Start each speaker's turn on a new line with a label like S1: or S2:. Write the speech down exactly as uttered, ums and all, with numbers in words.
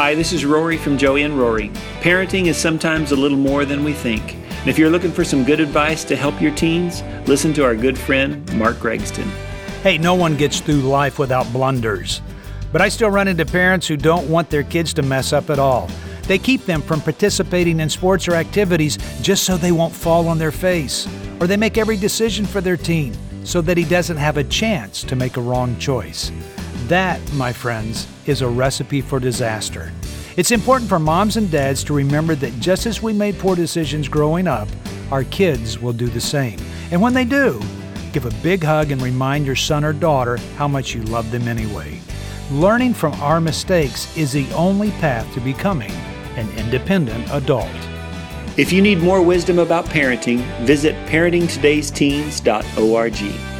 S1: Hi, this is Rory from Joey and Rory. Parenting is sometimes a little more than we think. And if you're looking for some good advice to help your teens, listen to our good friend, Mark Gregston.
S2: Hey, no one gets through life without blunders. But I still run into parents who don't want their kids to mess up at all. They keep them from participating in sports or activities just so they won't fall on their face. Or they make every decision for their teen so that he doesn't have a chance to make a wrong choice. That, my friends, is a recipe for disaster. It's important for moms and dads to remember that just as we made poor decisions growing up, our kids will do the same. And when they do, give a big hug and remind your son or daughter how much you love them anyway. Learning from our mistakes is the only path to becoming an independent adult.
S1: If you need more wisdom about parenting, visit parenting todays teens dot org.